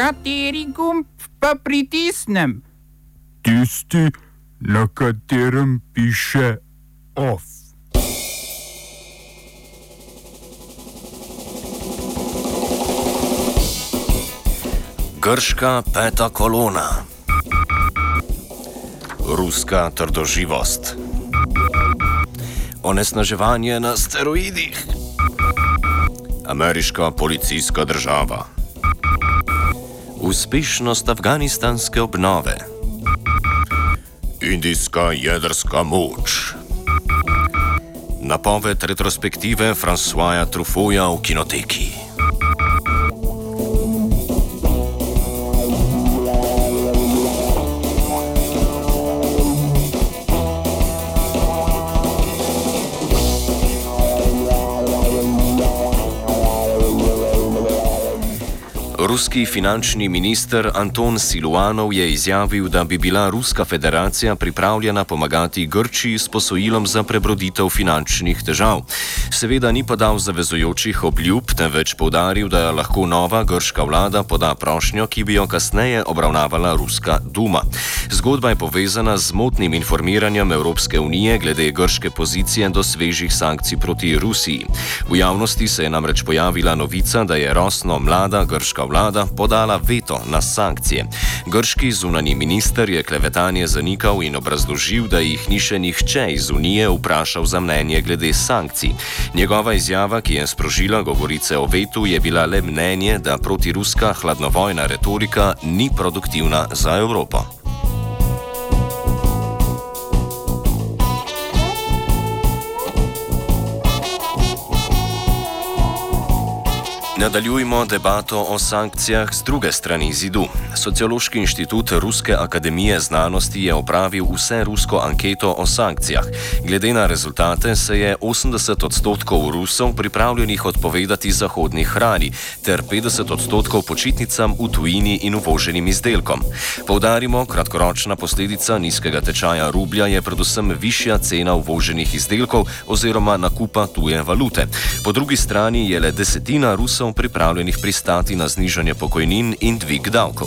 Kateri gumb pa pritisnem? Tisti, na katerem piše OF. Grška peta kolona. Ruska trdoživost. Onesnaževanje na steroidih. Ameriška policijska država. Uspešnost afganistanske obnove. Indijska jedrska moč. Napoved retrospektive Françoisa Truffautta v kinoteki. Ruski finančni minister Anton Siluanov je izjavil, da bi bila Ruska federacija pripravljena pomagati Grčiji s posojilom za prebroditev finančnih težav. Seveda ni podal zavezujočih obljub, temveč poudaril, da lahko nova grška vlada poda prošnjo, ki bi jo kasneje obravnavala Ruska duma. Zgodba je povezana z motnim informiranjem Evropske unije glede grške pozicije do svežih sankcij proti Rusiji. V javnosti se je namreč pojavila novica, da je rosno mlada grška vlada podala veto na sankcije. Grški zunanji minister je klevetanje zanikal in obrazložil, da jih ni še nihče iz Unije vprašal za mnenje glede sankcij. Njegova izjava, ki je sprožila govorice o vetu, je bila le mnenje, da protiruska hladnovojna retorika ni produktivna za Evropo. Nadaljujmo debato o sankcijah z druge strani zidu. Sociološki inštitut Ruske akademije znanosti je opravil vse rusko anketo o sankcijah. Glede na rezultate se je 80% Rusov pripravljenih odpovedati zahodni hrani ter 50% počitnicam v tujini in uvoženim izdelkom. Poudarimo, kratkoročna posledica nizkega tečaja rublja je predvsem višja cena uvoženih izdelkov oziroma nakupa tuje valute. Po drugi strani je le desetina Rusov pripravljenih pristati na znižanje pokojnin in dvig davkov.